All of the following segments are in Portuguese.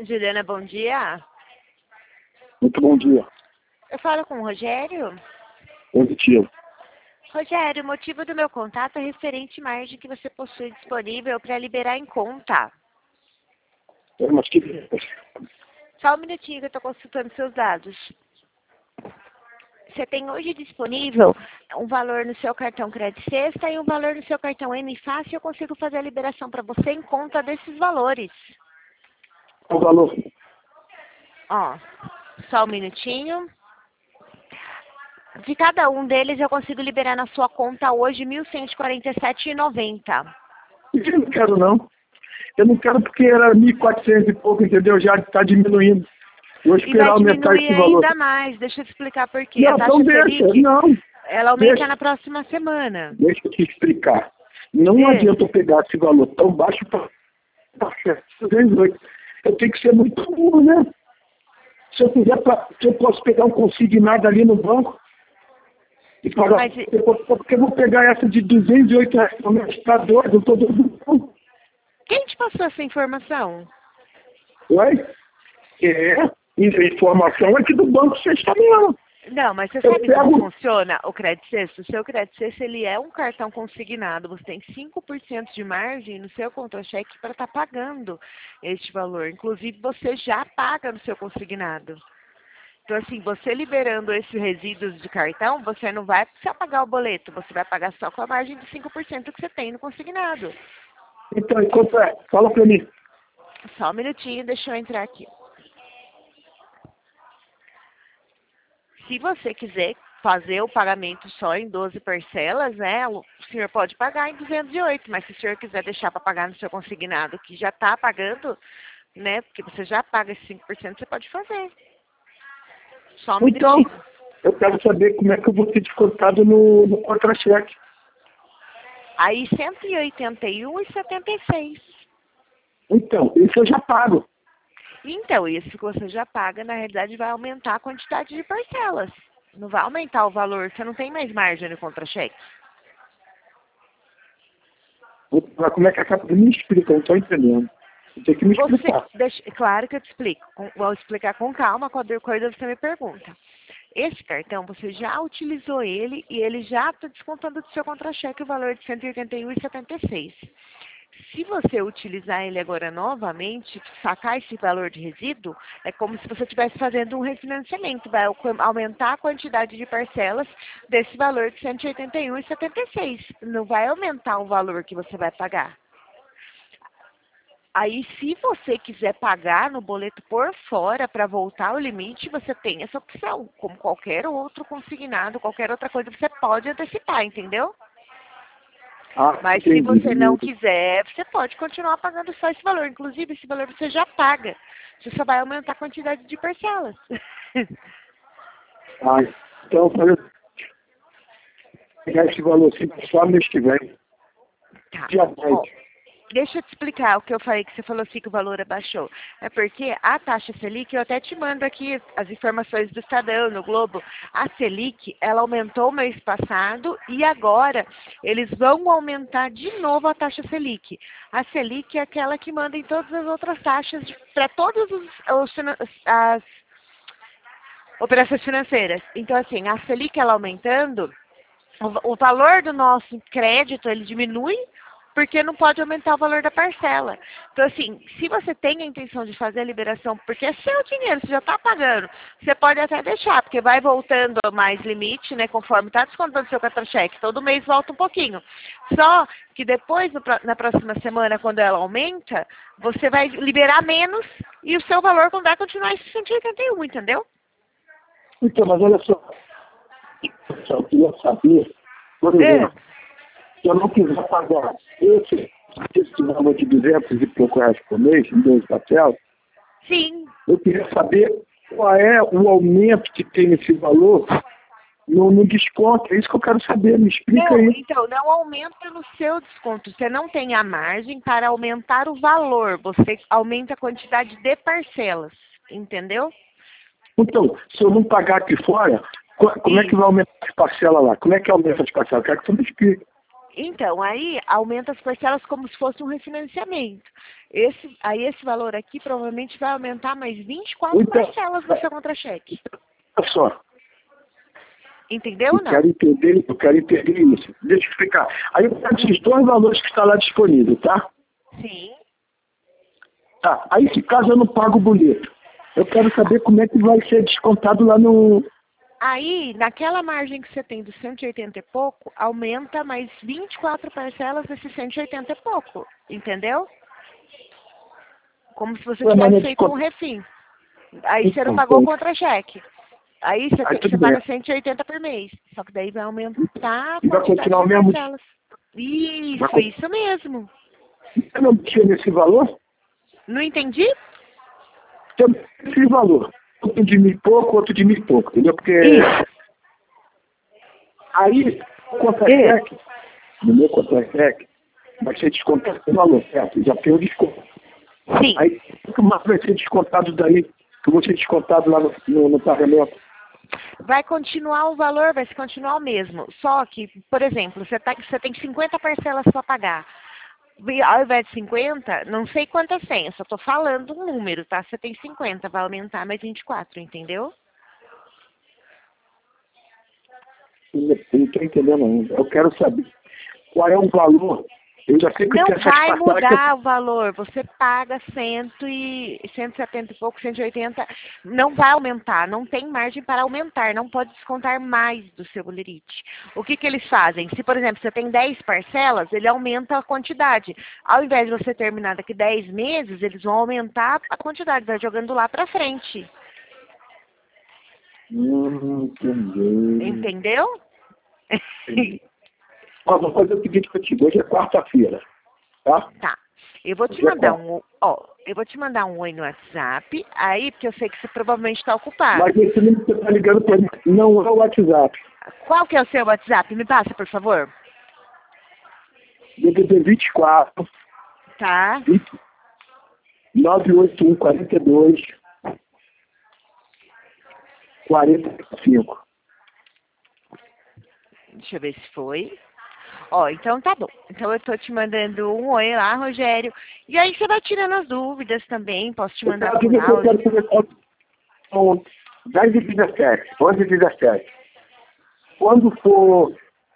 Juliana, bom dia. Muito bom dia. Eu falo com o Rogério. Positivo. Rogério, o motivo do meu contato é referente à margem que você possui disponível para liberar em conta. Mas que... Só um minutinho que eu estou consultando seus dados. Você tem hoje disponível um valor no seu cartão Crédito Sexta e um valor no seu cartão N Fácil. Eu consigo fazer a liberação para você em conta desses valores. Qual o valor? Ó, só um minutinho. De cada um deles eu consigo liberar na sua conta hoje R$ 1.147,90. Eu não quero, não. Eu não quero porque era 1.400 e pouco, entendeu? Já está diminuindo. Vou E vai esperar aumentar diminuir esse valor. ainda mais. Deixa eu te explicar por quê. Não, A taxa então deixa. Selic, Não. ela aumenta Deixa. na próxima semana. Deixa eu te explicar. Não adianta eu pegar esse valor tão baixo para 208. Eu tenho que ser muito burro, né? Se eu quiser, se eu posso pegar um consignado ali no banco e pagar, Mas, porque eu vou pegar essa de R$ 208, como é que está doido? Eu estou doido. quem te passou essa informação? Oi? Informação aqui do Banco Sexta mesmo. Não, mas você Eu sabe como funciona o Crédito Sexta? O seu Crédito Sexta, ele é um cartão consignado. Você tem 5% de margem no seu contra-cheque para estar pagando este valor. Inclusive, você já paga no seu consignado. Então, assim, você liberando esses resíduos de cartão, você não vai precisar pagar o boleto. Você vai pagar só com a margem de 5% que você tem no consignado. Então, enquanto é? Fala pra mim. Só um minutinho, deixa eu entrar aqui. Se você quiser fazer o pagamento só em 12 parcelas, né, o senhor pode pagar em 208, mas se o senhor quiser deixar para pagar no seu consignado, que já está pagando, né, porque você já paga esses 5%, você pode fazer. Só um Então, minutinho. eu quero saber como é que eu vou ter descontado no contra-cheque. Aí 181,76. Então, isso eu já pago. Então, isso que você já paga, na realidade, vai aumentar a quantidade de parcelas. Não vai aumentar o valor, você não tem mais margem no contra-cheque. Mas como é que acaba? Me explica, eu não estou entendendo. Você tem que me explicar. Claro que eu te explico. Vou explicar com calma, qualquer coisa você me pergunta. Esse cartão, você já utilizou ele e ele já está descontando do seu contra-cheque o valor de R$ 181,76. Se você utilizar ele agora novamente, sacar esse valor de resíduo, é como se você estivesse fazendo um refinanciamento. Vai aumentar a quantidade de parcelas desse valor de R$ 181,76. Não vai aumentar o valor que você vai pagar. Aí, se você quiser pagar no boleto por fora para voltar ao limite, você tem essa opção. Como qualquer outro consignado, qualquer outra coisa, você pode antecipar, entendeu? Mas se você não quiser, você pode continuar pagando só esse valor. Inclusive, esse valor você já paga. Você só vai aumentar a quantidade de parcelas. Então, eu vou pegar esse valor assim só mês que vem. Tá. Dia 10. Deixa eu te explicar o que eu falei, que você falou assim que o valor abaixou. É porque a taxa Selic, eu até te mando aqui as informações do Estadão, no Globo. A Selic, ela aumentou mês passado e agora eles vão aumentar de novo a taxa Selic. A Selic é aquela que manda em todas as outras taxas para todas as operações financeiras. Então, assim, a Selic, ela aumentando, o valor do nosso crédito, ele diminui, porque não pode aumentar o valor da parcela. Então, assim, se você tem a intenção de fazer a liberação, porque é seu dinheiro, você já está pagando, você pode até deixar, porque vai voltando mais limite, né, conforme está descontando seu contra-cheque, todo mês volta um pouquinho. Só que depois, na próxima semana, quando ela aumenta, você vai liberar menos e o seu valor vai continuar em 181, entendeu? Então, mas olha só. Eu queria saber, por exemplo, se eu não quiser pagar esse valor de 200 e pouco reais por mês, em 12 parcelas, Sim. eu queria saber qual é o aumento que tem nesse valor no desconto. É isso que eu quero saber. Me explica aí. Então, não aumenta no seu desconto. Você não tem a margem para aumentar o valor. Você aumenta a quantidade de parcelas. Entendeu? Então, se eu não pagar aqui fora, como é que vai aumentar as parcelas lá? Como é que aumenta as parcelas? Eu quero que você me explique. Então, aí aumenta as parcelas como se fosse um refinanciamento. Esse valor aqui provavelmente vai aumentar mais 24 Então, parcelas no seu contra-cheque. olha só, Entendeu ou não? eu quero entender isso. Deixa eu explicar. Aí eu pego esses dois valores que estão lá disponíveis, tá? Sim. Tá, aí nesse caso eu não pago o boleto. Eu quero saber como é que vai ser descontado lá no... Aí, naquela margem que você tem dos 180 e pouco, aumenta mais 24 parcelas desses 180 e pouco. Entendeu? Como se você Ué, mas não tivesse feito um refim. Aí você não pagou o contra-cheque. Aí você paga 180 por mês. Só que daí vai aumentar a E vai quantidade continuar o de mesmo... parcelas. Isso, Vai... isso mesmo. Você não tinha nesse valor? Não entendi? Tem esse valor. Um de mil e pouco, outro de mil e pouco, entendeu? Porque Isso. aí, o contra-cheque, no meu contra-cheque, vai ser descontado esse valor, certo? Já tem o desconto. Sim. Aí, o que mais vai ser descontado daí, que eu vou ser descontado lá no pagamento? Vai continuar o valor, vai continuar o mesmo. Só que, por exemplo, você tem 50 parcelas para pagar. E ao invés de 50, não sei quantas tem, eu só estou falando um número, tá? Você tem 50, vai aumentar mais 24, entendeu? Eu não estou entendendo ainda. Eu quero saber qual é o valor. Eu já sei que eu Não tenho vai essas parcelas mudar o valor, você paga 170 e pouco, 180, não vai aumentar, não tem margem para aumentar, não pode descontar mais do seu bolerite. O que eles fazem? Se, por exemplo, você tem 10 parcelas, ele aumenta a quantidade. Ao invés de você terminar daqui 10 meses, eles vão aumentar a quantidade, vai jogando lá para frente. Entendi. Entendeu? Ó, vou fazer o seguinte contigo. Hoje é quarta-feira, tá? Tá. Eu vou te Hoje é mandar quarta. eu vou te mandar um oi no WhatsApp, aí, porque eu sei que você provavelmente está ocupado. Mas esse número que você está ligando para mim não é o WhatsApp. Qual que é o seu WhatsApp? Me passa, por favor. DDD 24 Tá. 981 42 45. Deixa eu ver se foi. Ó, então tá bom. Então eu tô te mandando um oi lá, Rogério. E aí você vai tirando as dúvidas também. Posso te mandar por Eu áudio. quero começar com 10 e 17, 11 e 17. Quando for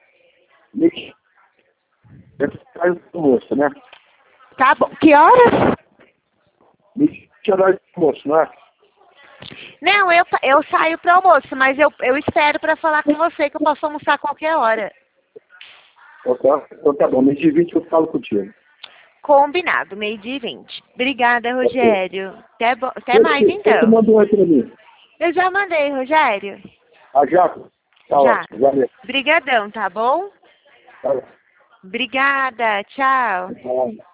eu saio do almoço, né? Tá bom. Que horas? Que horas do almoço, não é? Não, eu saio pro almoço, mas eu espero pra falar com você que eu posso almoçar a qualquer hora. Então tá bom, mês de 20 eu falo contigo. Combinado, 12h20. Obrigada, Rogério. Até mais, Você então. mandou oi pra mim. Eu já mandei, Rogério. Ah, já? Tá Já. ótimo, valeu. Brigadão, tá bom? Tá. Obrigada, tchau. Tá.